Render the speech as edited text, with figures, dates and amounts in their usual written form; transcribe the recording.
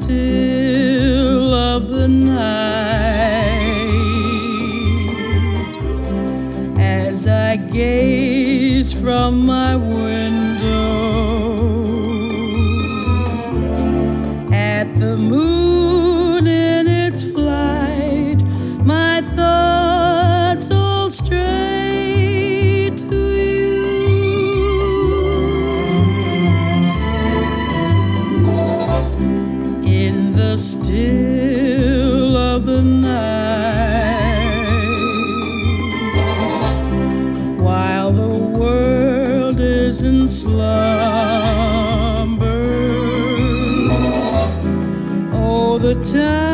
still of the night, as I gaze from my window at the moon in its flight, my thoughts all stray to you. In the still of the night, while the world is in slumber, oh, the time